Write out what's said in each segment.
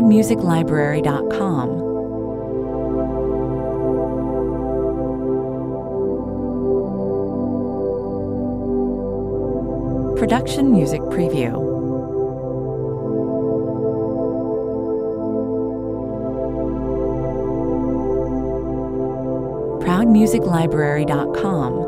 ProudMusicLibrary.com. Production Music Preview. ProudMusicLibrary.com.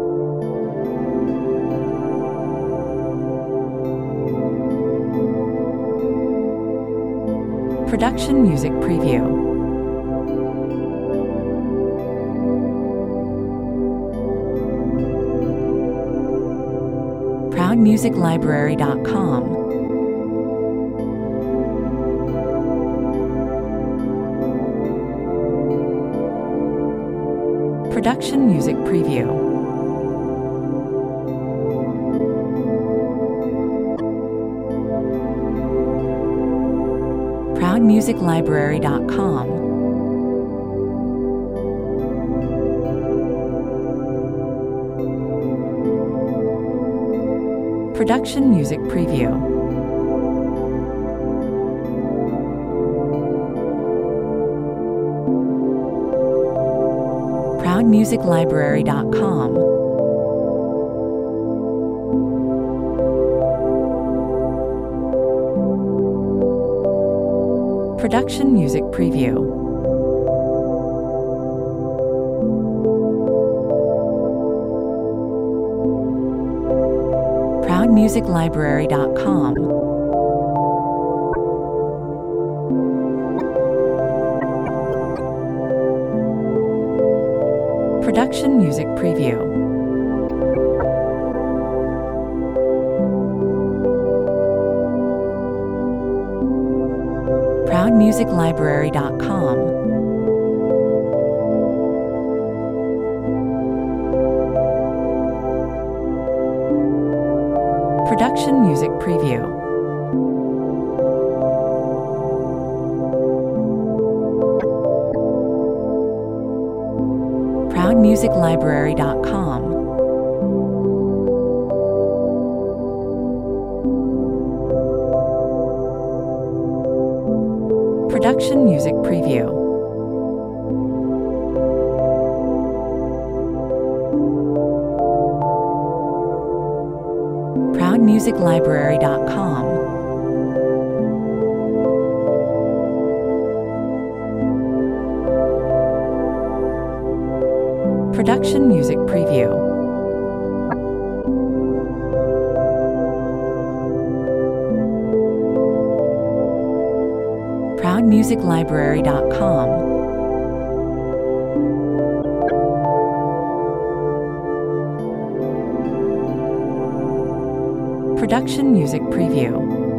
Production Music Preview. ProudMusicLibrary.com. Production Music Preview. ProudMusicLibrary.com. Production Music Preview. ProudMusicLibrary.com. Production Music Preview. ProudMusicLibrary.com. Production Music Preview. ProudMusicLibrary.com. Production Music Preview. ProudMusicLibrary.com. Production Music Preview. ProudMusicLibrary.com. Production Music Preview. ProudMusicLibrary.com. Production Music Preview.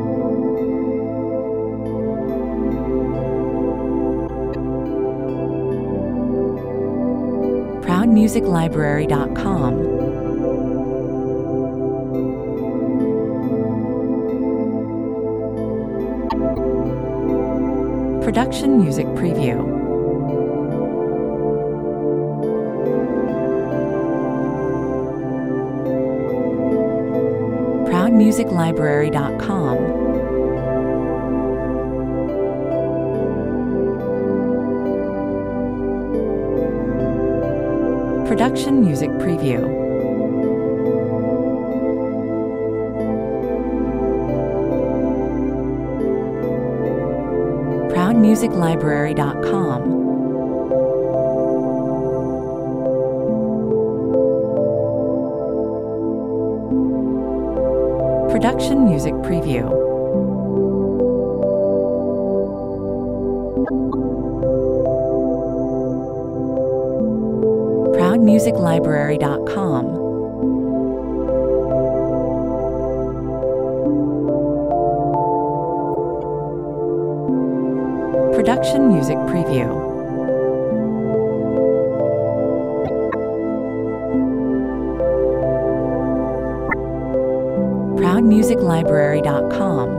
ProudMusicLibrary.com. Production Music Preview. ProudMusicLibrary.com. Production Music Preview. ProudMusicLibrary.com. Production Music Preview. ProudMusicLibrary.com. Production Music Preview. ProudMusicLibrary.com.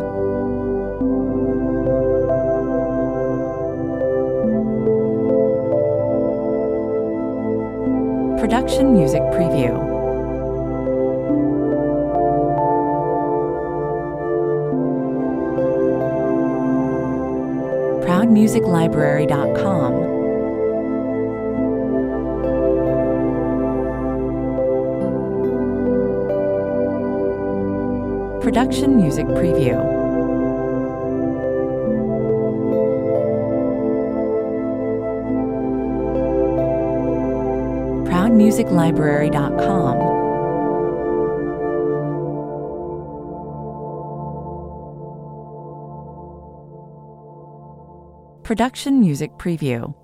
Production Music Preview. ProudMusicLibrary.com. Production Music Preview. ProudMusicLibrary.com. Production Music Preview.